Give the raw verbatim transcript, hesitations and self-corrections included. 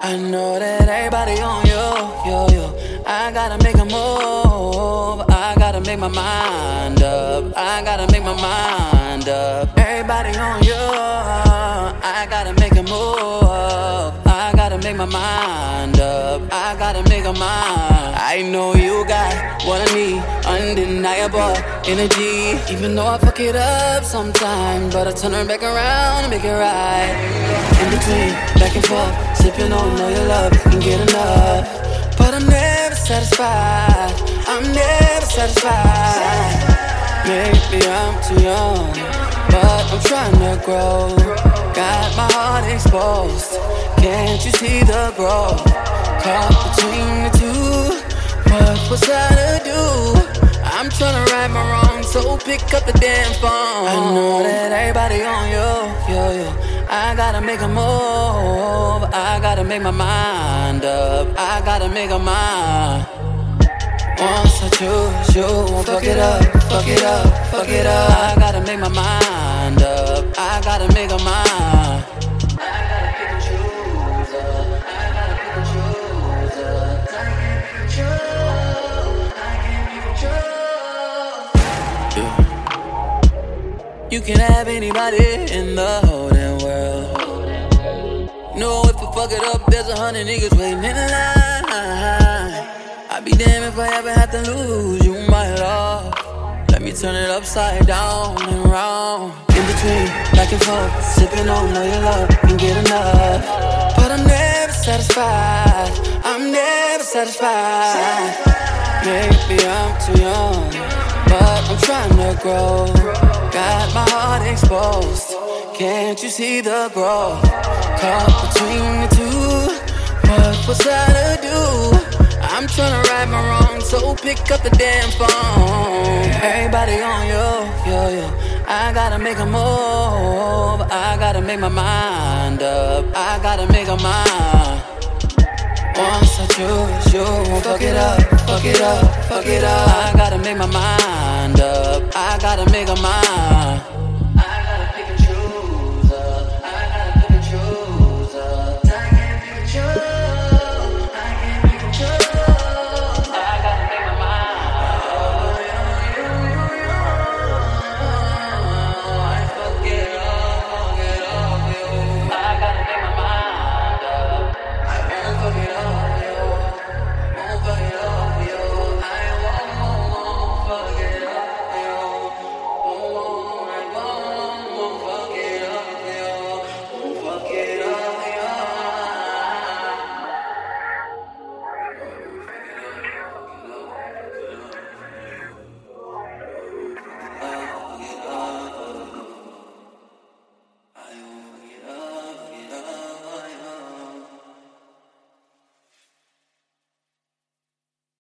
I know that everybody on you, yo, yo. I gotta make a move. I gotta make my mind up. I gotta make my mind up. Everybody on you. I gotta make a move. I gotta make my mind up. I gotta make a mind. I know you got what I need. Undeniable energy. Even though I fuck it up sometimes, but I turn her back around and make it right. In between, back and forth, sipping on all your love and get enough. But I'm never satisfied. I'm never satisfied. Maybe I'm too young, but I'm trying to grow. Got my heart exposed. Can't you see the growth? Caught between the two. What was I to do? I'm tryna right my wrongs, so pick up the damn phone. I know that everybody on you, yo, yo. I gotta make a move. I gotta make my mind up. I gotta make a mind. Once I choose you, fuck it up, fuck it up, fuck it up. I gotta make my mind up. I gotta make a mind. You can have anybody in the whole damn world. No, if I fuck it up, there's a hundred niggas waiting in line. I'd be damned if I ever had to lose you, my love. Let me turn it upside down and round. In between, back and forth, sipping on all your love and get enough. But I'm never satisfied. I'm never satisfied. Maybe I'm too young, but I'm trying to grow. Got my heart exposed. Can't you see the growth? Caught between the two. What was I to do? I'm tryna right my wrongs, so pick up the damn phone. Everybody on you, yo, yo. I gotta make a move. I gotta make my mind up. I gotta make a mind. Once I choose you, fuck it up, fuck it up, fuck it up. I gotta make my mind up. I gotta make a mind.